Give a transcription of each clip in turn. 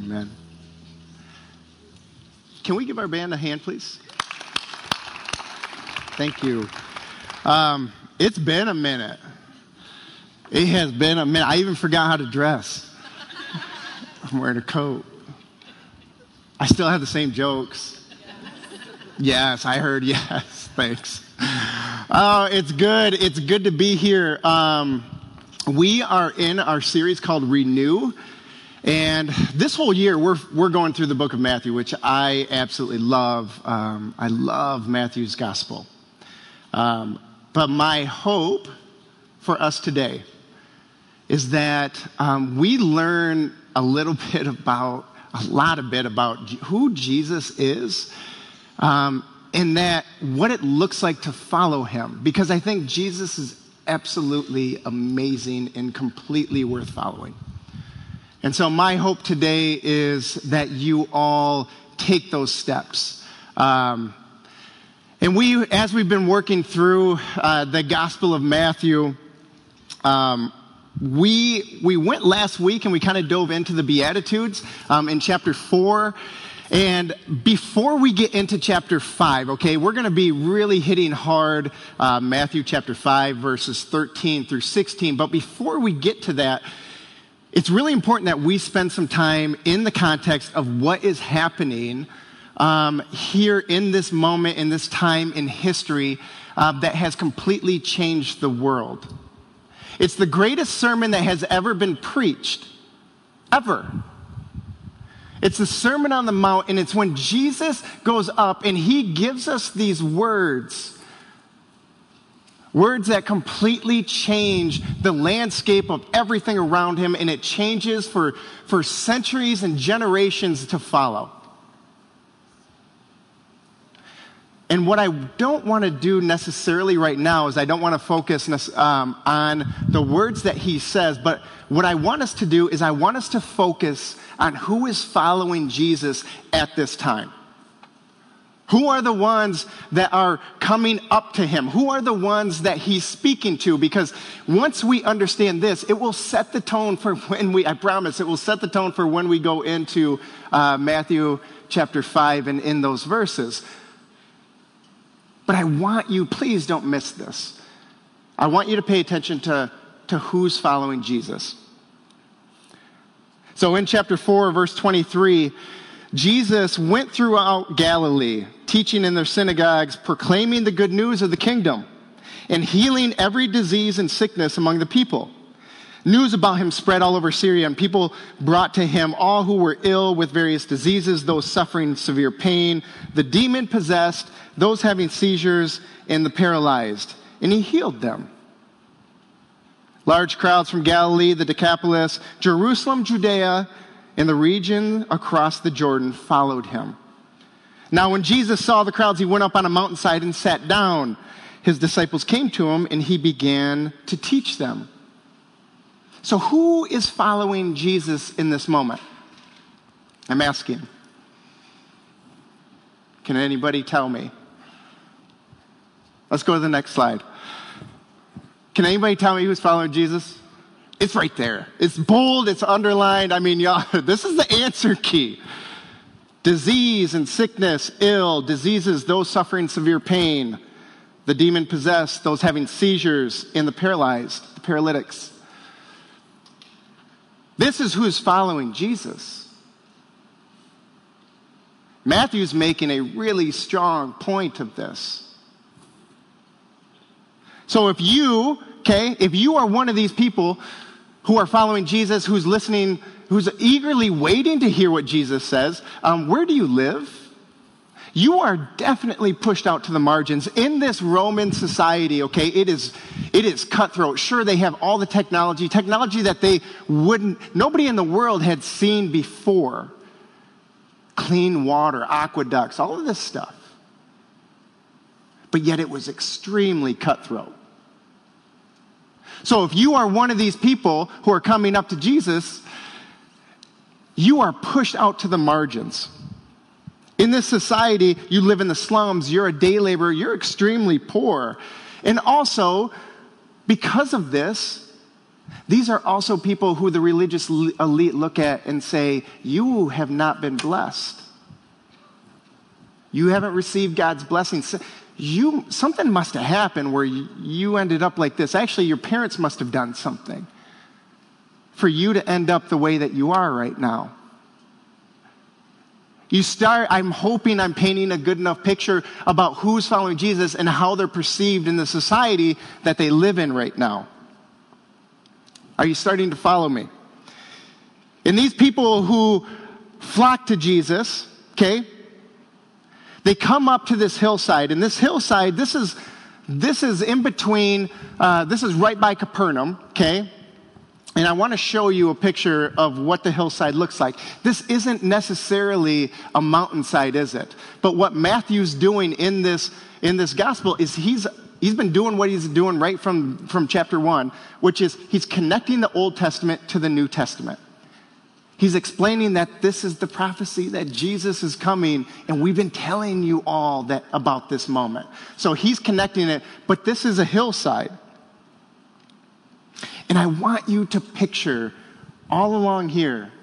Amen. Can we give our band a hand, please? Thank you. It's been a minute. It has been a minute. I even forgot how to dress. I'm wearing a coat. I still have the same jokes. Yes, I heard yes. Thanks. Oh, it's good. It's good to be here. We are in our series called Renew. And this whole year, we're going through the book of Matthew, which I absolutely love. I love Matthew's gospel. But my hope for us today is that we learn a lot about who Jesus is, and that what it looks like to follow him. Because I think Jesus is absolutely amazing and completely worth following. And so my hope today is that you all take those steps. And as we've been working through the Gospel of Matthew, we went last week and we kind of dove into the Beatitudes in chapter 4. And before we get into chapter 5, okay, we're going to be really hitting hard Matthew chapter 5, verses 13 through 16. But before we get to that, it's really important that we spend some time in the context of what is happening here in this moment, in this time in history that has completely changed the world. It's the greatest sermon that has ever been preached, ever. It's the Sermon on the Mount, and it's when Jesus goes up and he gives us these words that completely change the landscape of everything around him, and it changes for centuries and generations to follow. And what I don't want to do necessarily right now is I don't want to focus on the words that he says, but what I want us to do is I want us to focus on who is following Jesus at this time. Who are the ones that are coming up to him? Who are the ones that he's speaking to? Because once we understand this, it will set the tone for I promise, it will set the tone for when we go into Matthew chapter 5 and in those verses. But I want you, please don't miss this. I want you to pay attention to who's following Jesus. So in chapter 4, verse 23, Jesus went throughout Galilee, teaching in their synagogues, proclaiming the good news of the kingdom, and healing every disease and sickness among the people. News about him spread all over Syria, and people brought to him all who were ill with various diseases, those suffering severe pain, the demon-possessed, those having seizures, and the paralyzed. And he healed them. Large crowds from Galilee, the Decapolis, Jerusalem, Judea, and the region across the Jordan followed him. Now when Jesus saw the crowds, he went up on a mountainside and sat down. His disciples came to him, and he began to teach them. So who is following Jesus in this moment? I'm asking. Can anybody tell me? Let's go to the next slide. Can anybody tell me who's following Jesus? It's right there. It's bold. It's underlined. I mean, y'all, this is the answer key. Disease and sickness, ill, diseases, those suffering severe pain, the demon-possessed, those having seizures, and the paralyzed, the paralytics. This is who's following Jesus. Matthew's making a really strong point of this. So if you are one of these people who are following Jesus, who's listening, who's eagerly waiting to hear what Jesus says, where do you live? You are definitely pushed out to the margins. In this Roman society, okay, it is cutthroat. Sure, they have all the technology that nobody in the world had seen before. Clean water, aqueducts, all of this stuff. But yet it was extremely cutthroat. So if you are one of these people who are coming up to Jesus, you are pushed out to the margins. In this society, you live in the slums, you're a day laborer, you're extremely poor. And also, because of this, These are also people who the religious elite look at and say, you have not been blessed. You haven't received God's blessings. Something must have happened where you ended up like this. Actually, your parents must have done something for you to end up the way that you are right now. I'm hoping I'm painting a good enough picture about who's following Jesus and how they're perceived in the society that they live in right now. Are you starting to follow me? And these people who flock to Jesus, okay, they come up to this hillside. And this hillside, this is in between, this is right by Capernaum, okay? And I want to show you a picture of what the hillside looks like. This isn't necessarily a mountainside, is it? But what Matthew's doing in this gospel is he's been doing what he's doing right from chapter 1, which is he's connecting the Old Testament to the New Testament. He's explaining that this is the prophecy that Jesus is coming, and we've been telling you all that about this moment. So he's connecting it, but this is a hillside. And I want you to picture all along here,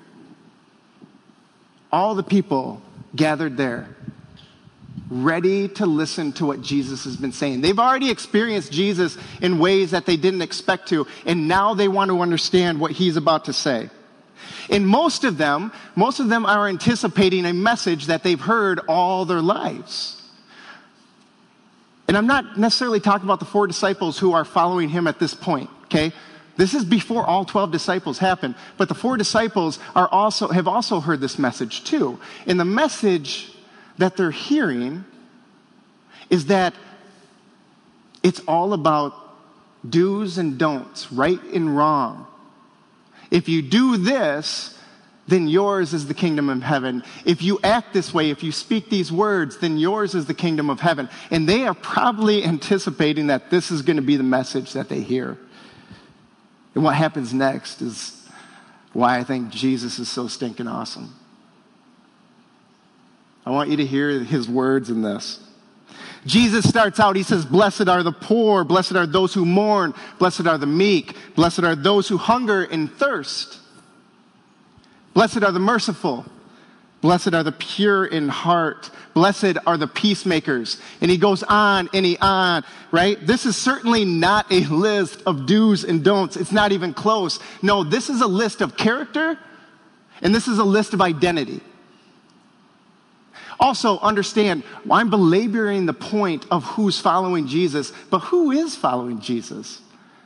all the people gathered there, ready to listen to what Jesus has been saying. They've already experienced Jesus in ways that they didn't expect to, and now they want to understand what he's about to say. And most of them are anticipating a message that they've heard all their lives. And I'm not necessarily talking about the 4 disciples who are following him at this point, okay? This is before all 12 disciples happened, but the 4 disciples have also heard this message too. And the message that they're hearing is that it's all about do's and don'ts, right and wrong. If you do this, then yours is the kingdom of heaven. If you act this way, if you speak these words, then yours is the kingdom of heaven. And they are probably anticipating that this is going to be the message that they hear. And what happens next is why I think Jesus is so stinking awesome. I want you to hear his words in this. Jesus starts out, he says, blessed are the poor, blessed are those who mourn, blessed are the meek, blessed are those who hunger and thirst. Blessed are the merciful, blessed are the pure in heart, blessed are the peacemakers. And he goes on and on, right? This is certainly not a list of do's and don'ts. It's not even close. No, this is a list of character, and this is a list of identity. Also, understand, I'm belaboring the point of who's following Jesus, but who is following Jesus?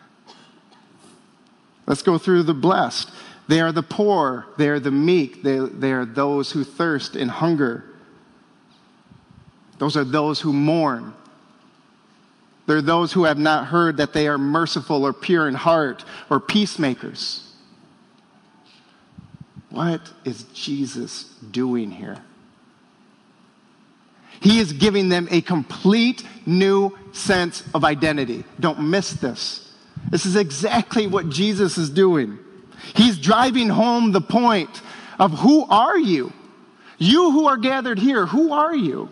Let's go through the blessed. They are the poor. They are the meek. They are those who thirst and hunger. Those are those who mourn. They're those who have not heard that they are merciful or pure in heart or peacemakers. What is Jesus doing here? He is giving them a complete new sense of identity. Don't miss this. This is exactly what Jesus is doing. He's driving home the point of who are you? You who are gathered here, who are you?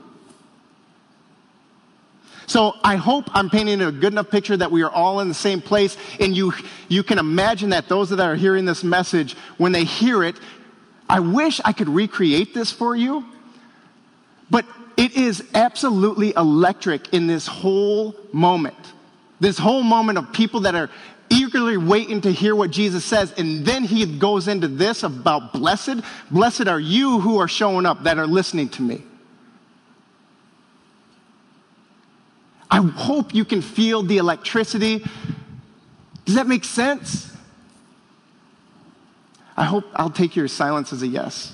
So I hope I'm painting a good enough picture that we are all in the same place, and you can imagine that those that are hearing this message, when they hear it, I wish I could recreate this for you, but it is absolutely electric in this whole moment. This whole moment of people that are eagerly waiting to hear what Jesus says. And then he goes into this about blessed. Blessed are you who are showing up, that are listening to me. I hope you can feel the electricity. Does that make sense? I hope I'll take your silence as a yes.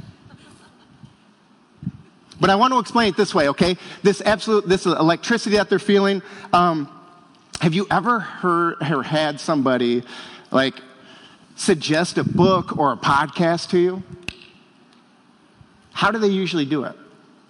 But I want to explain it this way, okay? This electricity that they're feeling. Have you ever heard or had somebody like suggest a book or a podcast to you? How do they usually do it?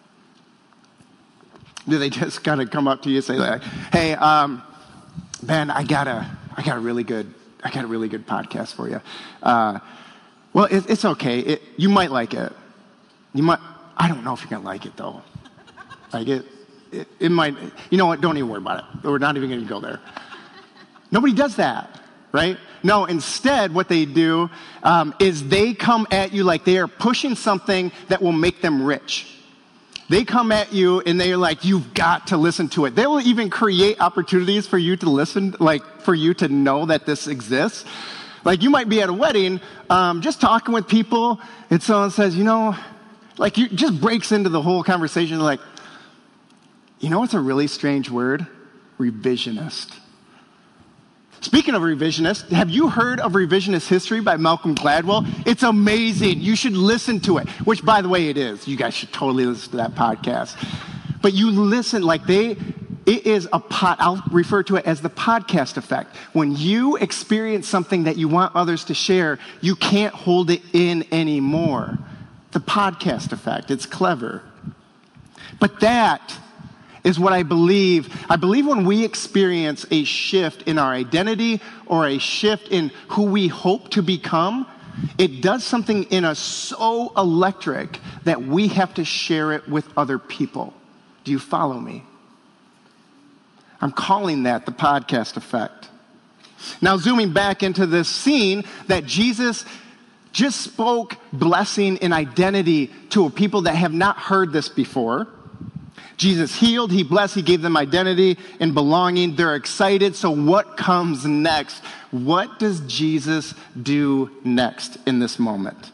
Do they just kind of come up to you and say like, "Hey, Ben, I got a really good podcast for you." Well, it's okay. You might like it. You might. I don't know if you're going to like it, though. Like it might, you know what, don't even worry about it. We're not even going to go there. Nobody does that. right? No, instead what they do is they come at you like they are pushing something that will make them rich. They come at you and they're like, you've got to listen to it. They will even create opportunities for you to listen, like for you to know that this exists. Like you might be at a wedding, just talking with people, and someone says, like you just breaks into the whole conversation like, what's a really strange word? Revisionist. Speaking of revisionist, have you heard of Revisionist History by Malcolm Gladwell? It's amazing. You should listen to it, which, by the way, it is. You guys should totally listen to that podcast. But you listen, it is I'll refer to it as the podcast effect. When you experience something that you want others to share, you can't hold it in anymore. The podcast effect. It's clever. But that is what I believe. I believe when we experience a shift in our identity or a shift in who we hope to become, it does something in us so electric that we have to share it with other people. Do you follow me? I'm calling that the podcast effect. Now, zooming back into this scene that Jesus just spoke blessing and identity to a people that have not heard this before. Jesus healed, he blessed, he gave them identity and belonging. They're excited. So what comes next? What does Jesus do next in this moment?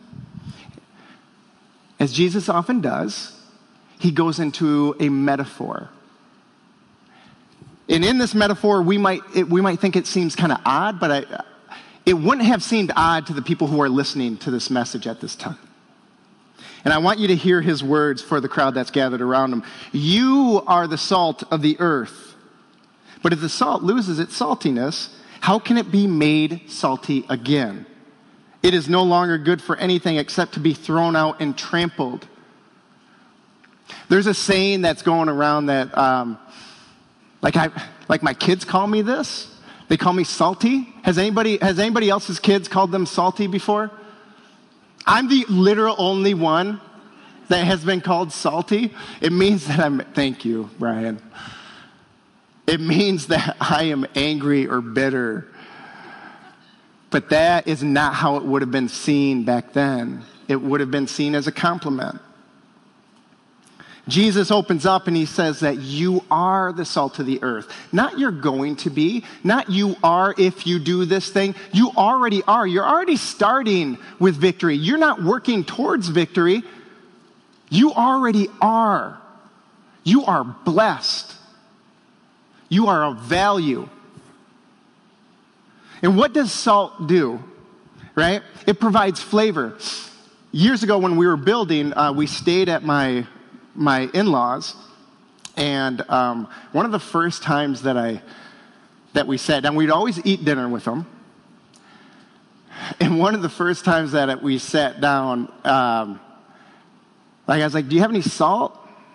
As Jesus often does, he goes into a metaphor. And in this metaphor, we might think it seems kind of odd, but it wouldn't have seemed odd to the people who are listening to this message at this time. And I want you to hear his words for the crowd that's gathered around him. You are the salt of the earth. But if the salt loses its saltiness, how can it be made salty again? It is no longer good for anything except to be thrown out and trampled. There's a saying that's going around that, like my kids call me this. They call me salty. Has anybody else's kids called them salty before? I'm the literal only one that has been called salty. It means that thank you, Brian. It means that I am angry or bitter. But that is not how it would have been seen back then. It would have been seen as a compliment. Jesus opens up and he says that you are the salt of the earth. Not you're going to be, not you are if you do this thing. You already are. You're already starting with victory. You're not working towards victory. You already are. You are blessed. You are of value. And what does salt do? Right? It provides flavor. Years ago when we were building, we stayed at my in-laws, and one of the first times that we sat down, we'd always eat dinner with them, and one of the first times that we sat down, I was like, do you have any salt?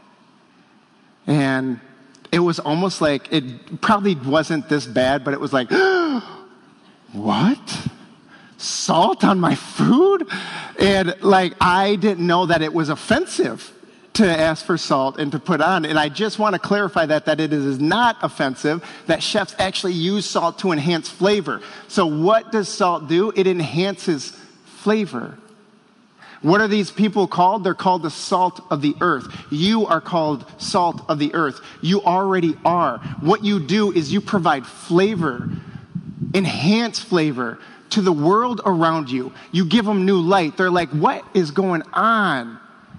And it was almost like, it probably wasn't this bad, but it was like, what? Salt on my food? And I didn't know that it was offensive to ask for salt and to put on. And I just want to clarify that it is not offensive, that chefs actually use salt to enhance flavor. So what does salt do? It enhances flavor. What are these people called? They're called the salt of the earth. You are called salt of the earth. You already are. What you do is you provide flavor, enhance flavor to the world around you. You give them new light. They're like, what is going on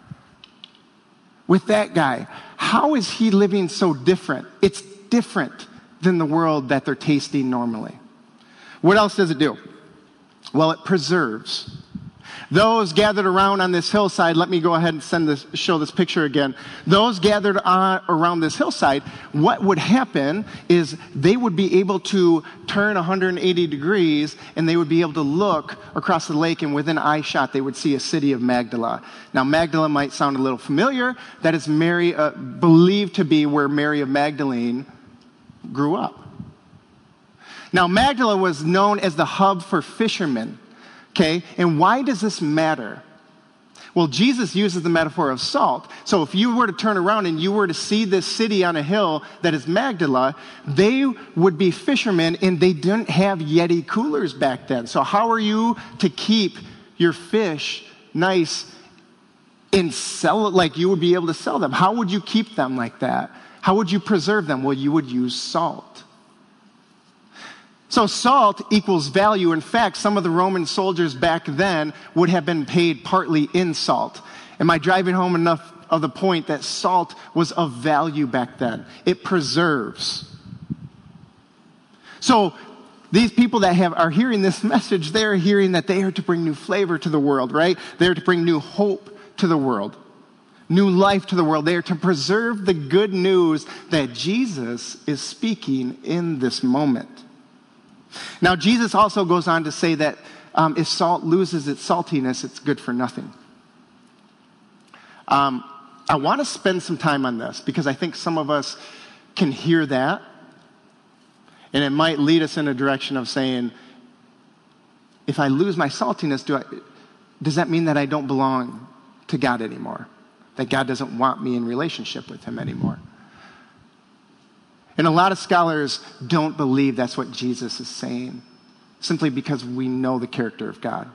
with that guy? How is he living so different? It's different than the world that they're tasting normally. What else does it do? Well, it preserves. Those gathered around on this hillside, let me go ahead and show this picture again. Those gathered around this hillside, what would happen is they would be able to turn 180 degrees and they would be able to look across the lake, and within eye shot they would see a city of Magdala. Now Magdala might sound a little familiar. That is believed to be where Mary of Magdalene grew up. Now Magdala was known as the hub for fishermen. Okay, and why does this matter? Well, Jesus uses the metaphor of salt. So if you were to turn around and you were to see this city on a hill that is Magdala, they would be fishermen, and they didn't have Yeti coolers back then. So how are you to keep your fish nice and sell it like you would be able to sell them? How would you keep them like that? How would you preserve them? Well, you would use salt. So salt equals value. In fact, some of the Roman soldiers back then would have been paid partly in salt. Am I driving home enough of the point that salt was of value back then? It preserves. So these people that are hearing this message, they're hearing that they are to bring new flavor to the world, right? They're to bring new hope to the world, new life to the world. They are to preserve the good news that Jesus is speaking in this moment. Now, Jesus also goes on to say that if salt loses its saltiness, it's good for nothing. I want to spend some time on this because I think some of us can hear that, and it might lead us in a direction of saying, if I lose my saltiness, does that mean that I don't belong to God anymore? That God doesn't want me in relationship with him anymore? And a lot of scholars don't believe that's what Jesus is saying, simply because we know the character of God.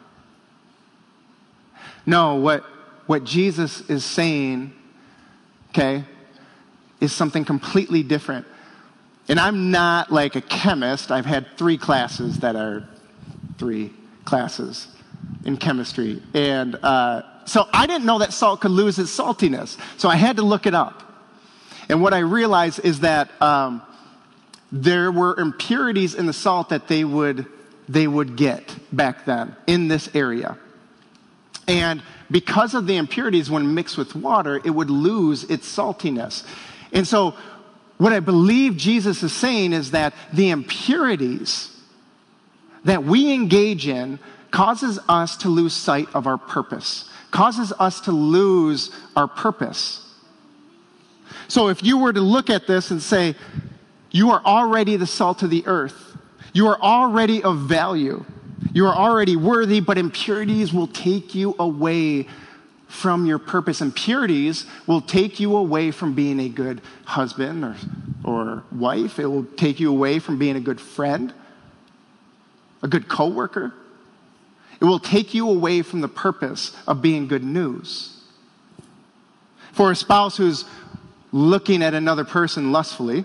No, what Jesus is saying, okay, is something completely different. And I'm not like a chemist. I've had 3 classes that are 3 classes in chemistry. And so I didn't know that salt could lose its saltiness. So I had to look it up. And what I realized is that there were impurities in the salt that they would get back then in this area. And because of the impurities, when mixed with water, it would lose its saltiness. And so what I believe Jesus is saying is that the impurities that we engage in causes us to lose sight of our purpose, causes us to lose our purpose. So if you were to look at this and say, you are already the salt of the earth, you are already of value, you are already worthy, but impurities will take you away from your purpose. Impurities will take you away from being a good husband or wife. It will take you away from being a good friend, a good coworker. It will take you away from the purpose of being good news. For a spouse who's looking at another person lustfully,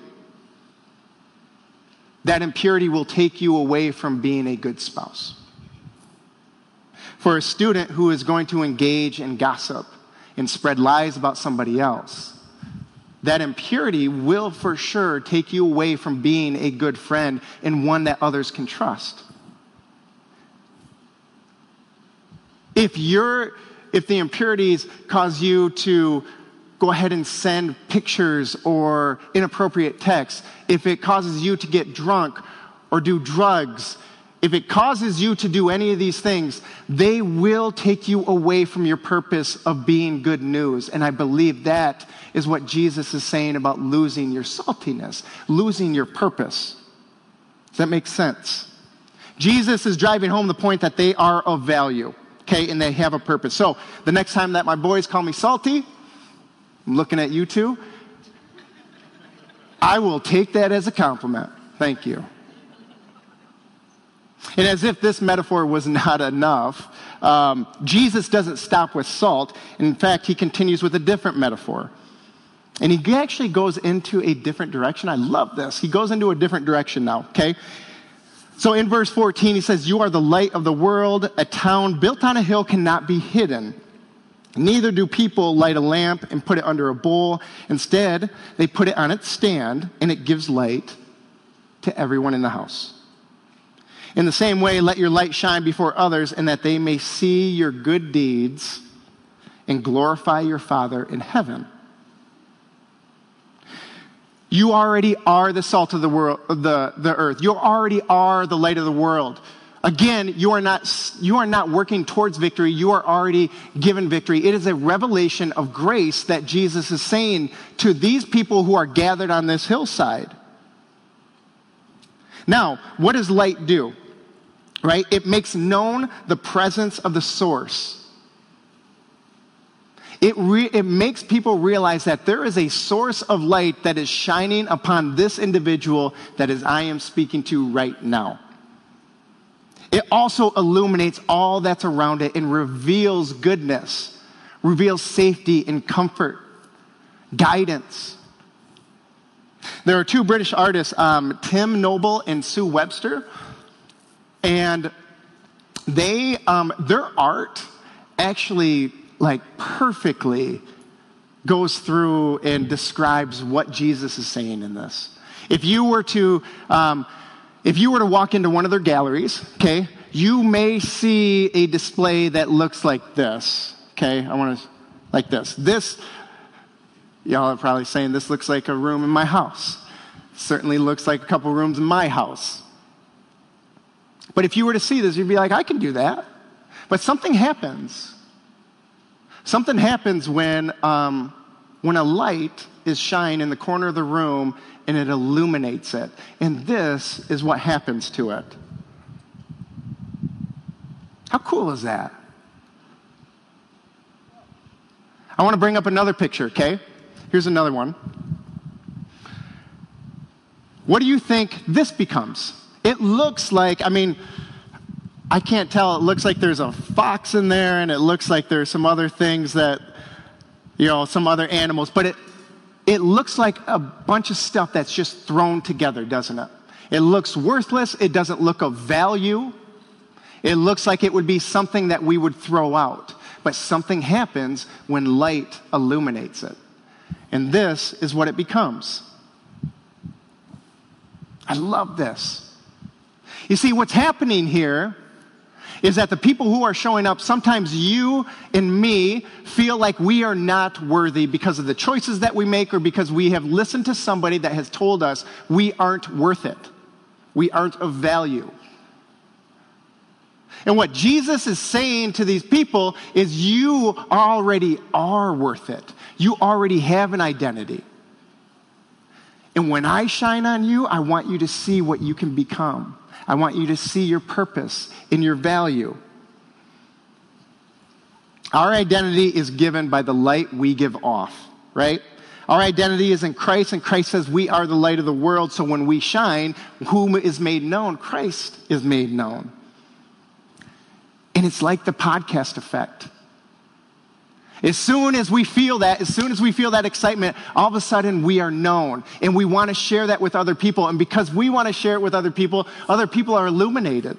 that impurity will take you away from being a good spouse. For a student who is going to engage in gossip and spread lies about somebody else, that impurity will for sure take you away from being a good friend and one that others can trust. If the impurities cause you to go ahead and send pictures or inappropriate texts, if it causes you to get drunk or do drugs, if it causes you to do any of these things, they will take you away from your purpose of being good news. And I believe that is what Jesus is saying about losing your saltiness, losing your purpose. Does that make sense? Jesus is driving home the point that they are of value, okay, and they have a purpose. So the next time that my boys call me salty, I'm looking at you two, I will take that as a compliment. Thank you. And as if this metaphor was not enough, Jesus doesn't stop with salt. In fact, he continues with a different metaphor. And he actually goes into a different direction. I love this. He goes into a different direction now, okay? So in verse 14, he says, "You are the light of the world. A town built on a hill cannot be hidden. Neither do people light a lamp and put it under a bowl. Instead, they put it on its stand, and it gives light to everyone in the house. In the same way, let your light shine before others, and that they may see your good deeds and glorify your Father in heaven." You already are the salt of the world, the earth. You already are the light of the world. Again, you are not working towards victory. You are already given victory. It is a revelation of grace that Jesus is saying to these people who are gathered on this hillside. Now, what does light do? Right? It makes known the presence of the source. It makes people realize that there is a source of light that is shining upon this individual that is I am speaking to right now. It also illuminates all that's around it and reveals goodness, reveals safety and comfort, guidance. There are two British artists, Tim Noble and Sue Webster, and they their art actually perfectly goes through and describes what Jesus is saying in this. If you were to walk into one of their galleries, okay, you may see a display that looks like this. Okay, like this. This, y'all are probably saying this looks like a room in my house. Certainly looks like a couple rooms in my house. But if you were to see this, you'd be like, I can do that. But something happens. Something happens when a light is shined in the corner of the room and it illuminates it. And this is what happens to it. How cool is that? I want to bring up another picture, okay? Here's another one. What do you think this becomes? It looks like, I can't tell. It looks like there's a fox in there, and it looks like there's some other things that, some other animals. But it looks like a bunch of stuff that's just thrown together, doesn't it? It looks worthless. It doesn't look of value. It looks like it would be something that we would throw out. But something happens when light illuminates it. And this is what it becomes. I love this. You see, what's happening here is that the people who are showing up, sometimes you and me feel like we are not worthy because of the choices that we make or because we have listened to somebody that has told us we aren't worth it. We aren't of value. And what Jesus is saying to these people is you already are worth it. You already have an identity. And when I shine on you, I want you to see what you can become. I want you to see your purpose and your value. Our identity is given by the light we give off, right? Our identity is in Christ, and Christ says we are the light of the world. So when we shine, whom is made known? Christ is made known. And it's like the podcast effect. As soon as we feel that excitement, all of a sudden we are known. And we want to share that with other people. And because we want to share it with other people are illuminated.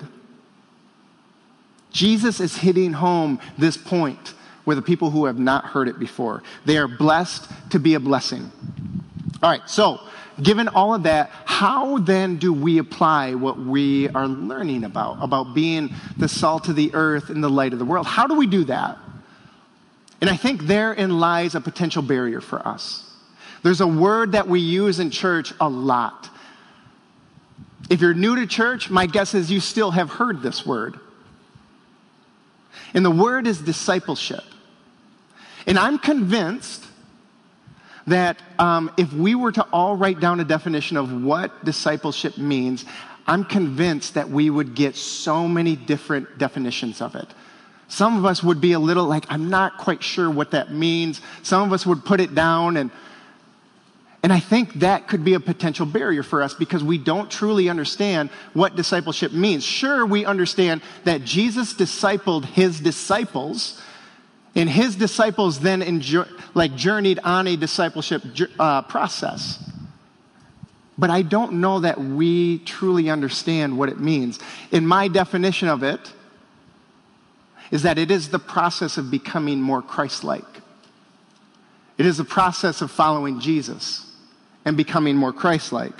Jesus is hitting home this point with the people who have not heard it before. They are blessed to be a blessing. All right, so given all of that, how then do we apply what we are learning about being the salt of the earth and the light of the world? How do we do that? And I think therein lies a potential barrier for us. There's a word that we use in church a lot. If you're new to church, my guess is you still have heard this word. And the word is discipleship. And I'm convinced that if we were to all write down a definition of what discipleship means, I'm convinced that we would get so many different definitions of it. Some of us would be a little like, I'm not quite sure what that means. Some of us would put it down, and I think that could be a potential barrier for us because we don't truly understand what discipleship means. Sure, we understand that Jesus discipled his disciples, and his disciples then journeyed on a discipleship process. But I don't know that we truly understand what it means. In my definition of it, is that it is the process of becoming more Christ-like. It is the process of following Jesus and becoming more Christ-like.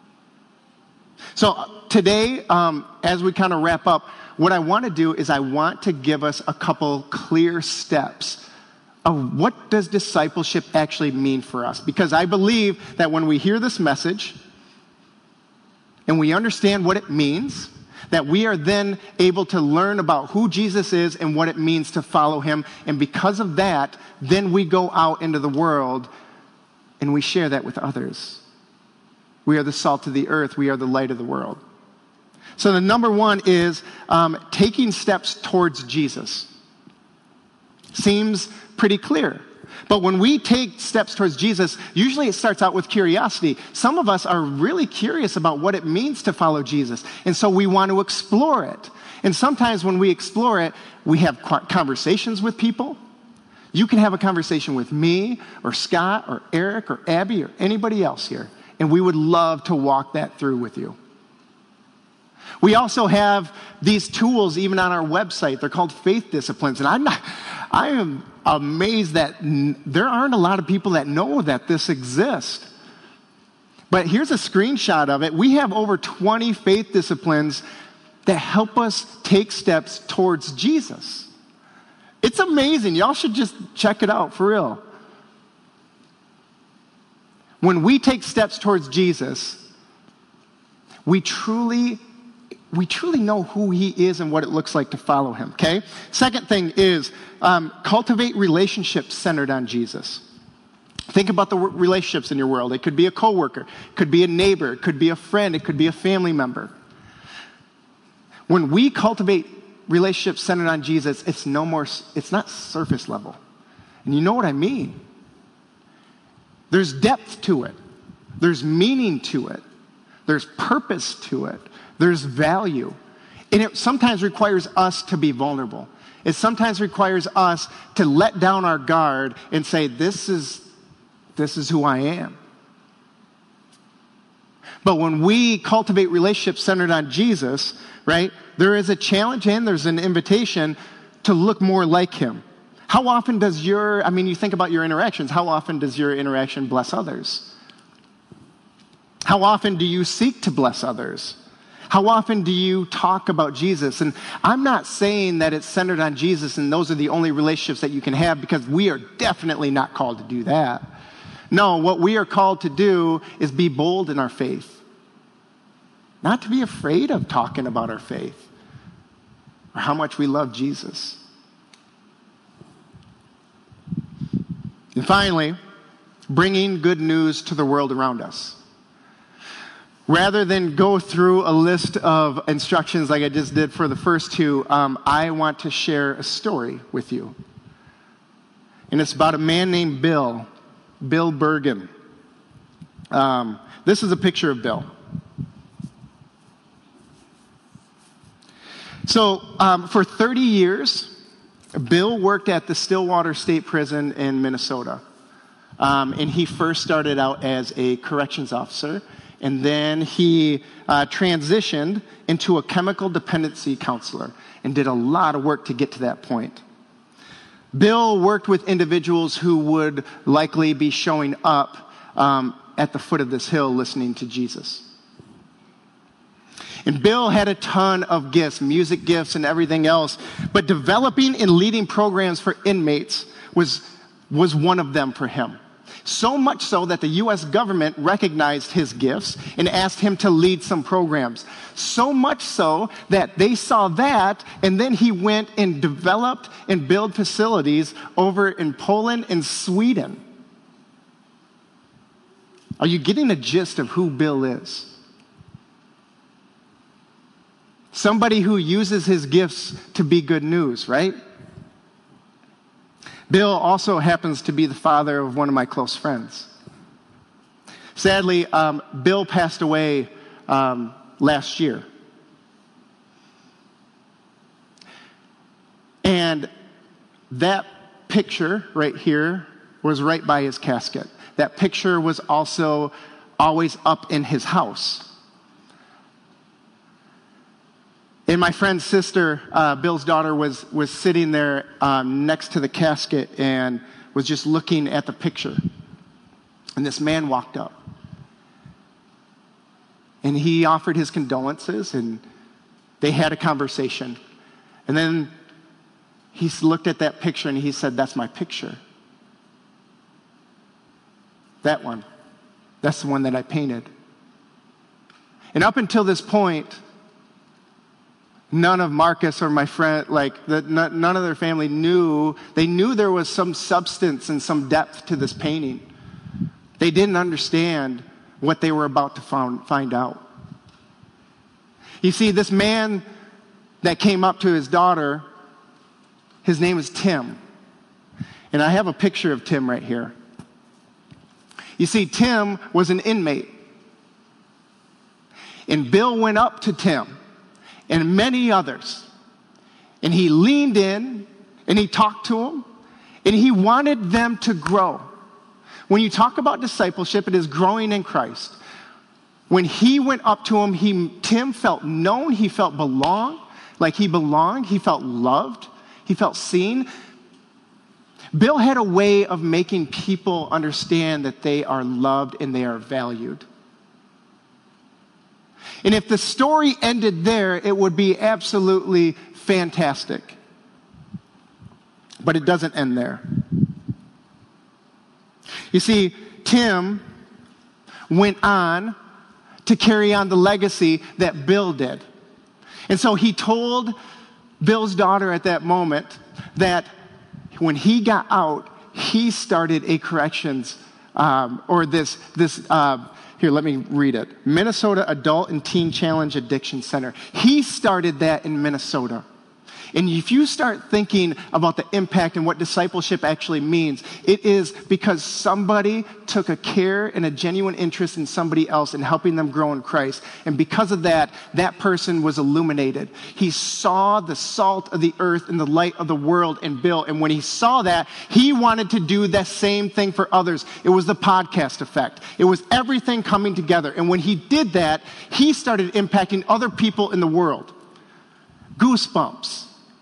So today, as we kind of wrap up, what I want to do is I want to give us a couple clear steps of what does discipleship actually mean for us. Because I believe that when we hear this message and we understand what it means, that we are then able to learn about who Jesus is and what it means to follow him. And because of that, then we go out into the world and we share that with others. We are the salt of the earth. We are the light of the world. So the number one is taking steps towards Jesus. Seems pretty clear. But when we take steps towards Jesus, usually it starts out with curiosity. Some of us are really curious about what it means to follow Jesus, and so we want to explore it. And sometimes when we explore it, we have conversations with people. You can have a conversation with me or Scott or Eric or Abby or anybody else here, and we would love to walk that through with you. We also have these tools even on our website. They're called faith disciplines, and I am amazed that there aren't a lot of people that know that this exists. But here's a screenshot of it. We have over 20 faith disciplines that help us take steps towards Jesus. It's amazing. Y'all should just check it out for real. When we take steps towards Jesus, we truly know who he is and what it looks like to follow him, okay? Second thing is cultivate relationships centered on Jesus. Think about the relationships in your world. It could be a coworker, it could be a neighbor, it could be a friend, it could be a family member. When we cultivate relationships centered on Jesus, it's not surface level. And you know what I mean? There's depth to it. There's meaning to it. There's purpose to it. There's value. And it sometimes requires us to be vulnerable. It sometimes requires us to let down our guard and say, this is who I am. But when we cultivate relationships centered on Jesus, right, there is a challenge and there's an invitation to look more like him. How often does you think about your interactions, how often does your interaction bless others? How often do you seek to bless others? How often do you talk about Jesus? And I'm not saying that it's centered on Jesus and those are the only relationships that you can have, because we are definitely not called to do that. No, what we are called to do is be bold in our faith. Not to be afraid of talking about our faith or how much we love Jesus. And finally, bringing good news to the world around us. Rather than go through a list of instructions like I just did for the first two, I want to share a story with you. And it's about a man named Bill Bergen. This is a picture of Bill. So for 30 years, Bill worked at the Stillwater State Prison in Minnesota. And he first started out as a corrections officer. And then he transitioned into a chemical dependency counselor and did a lot of work to get to that point. Bill worked with individuals who would likely be showing up at the foot of this hill listening to Jesus. And Bill had a ton of gifts, music gifts and everything else, but developing and leading programs for inmates was one of them for him. So much so that the U.S. government recognized his gifts and asked him to lead some programs. So much so that they saw that, and then he went and developed and built facilities over in Poland and Sweden. Are you getting a gist of who Bill is? Somebody who uses his gifts to be good news, right? Bill also happens to be the father of one of my close friends. Sadly, Bill passed away last year. And that picture right here was right by his casket. That picture was also always up in his house. And my friend's sister, Bill's daughter, was sitting there next to the casket and was just looking at the picture. And this man walked up. And he offered his condolences, and they had a conversation. And then he looked at that picture and he said, "That's my picture. That one. That's the one that I painted." And up until this point, none of Marcus or my friend, none of their family knew. They knew there was some substance and some depth to this painting. They didn't understand what they were about to find out. You see, this man that came up to his daughter, his name is Tim. And I have a picture of Tim right here. You see, Tim was an inmate. And Bill went up to Tim and many others. And he leaned in and he talked to them. And he wanted them to grow. When you talk about discipleship, it is growing in Christ. When he went up to him, Tim felt known. He felt belonged. He felt loved. He felt seen. Bill had a way of making people understand that they are loved and they are valued. And if the story ended there, it would be absolutely fantastic. But it doesn't end there. You see, Tim went on to carry on the legacy that Bill did. And so he told Bill's daughter at that moment that when he got out, he started a corrections, here, let me read it. Minnesota Adult and Teen Challenge Addiction Center. He started that in Minnesota. And if you start thinking about the impact and what discipleship actually means, it is because somebody took a care and a genuine interest in somebody else and helping them grow in Christ. And because of that, that person was illuminated. He saw the salt of the earth and the light of the world in Bill. And when he saw that, he wanted to do the same thing for others. It was the podcast effect. It was everything coming together. And when he did that, he started impacting other people in the world. Goosebumps.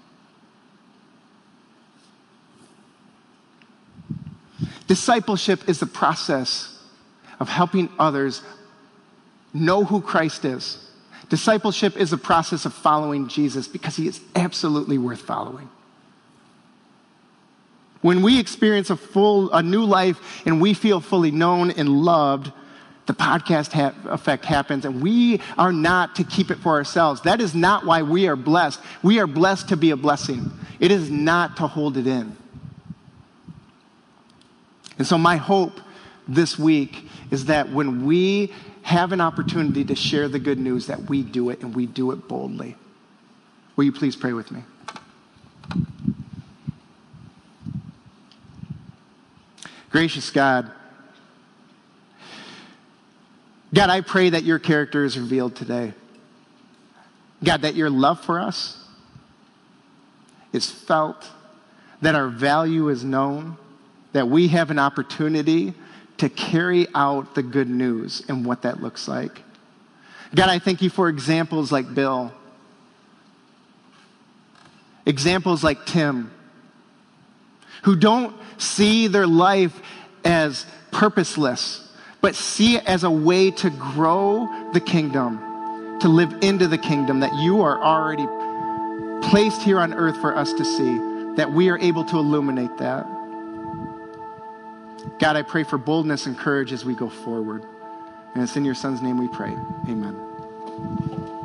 Discipleship is the process of helping others know who Christ is. Discipleship is the process of following Jesus because he is absolutely worth following. When we experience a new life and we feel fully known and loved, the podcast effect happens, and we are not to keep it for ourselves. That is not why we are blessed. We are blessed to be a blessing. It is not to hold it in. And so my hope this week is that when we have an opportunity to share the good news, that we do it and we do it boldly. Will you please pray with me? Gracious God, I pray that your character is revealed today. God, that your love for us is felt, that our value is known, that we have an opportunity to carry out the good news and what that looks like. God, I thank you for examples like Bill, examples like Tim, who don't see their life as purposeless, but see it as a way to grow the kingdom, to live into the kingdom that you are already placed here on earth for us to see, that we are able to illuminate that. God, I pray for boldness and courage as we go forward. And it's in your son's name we pray. Amen.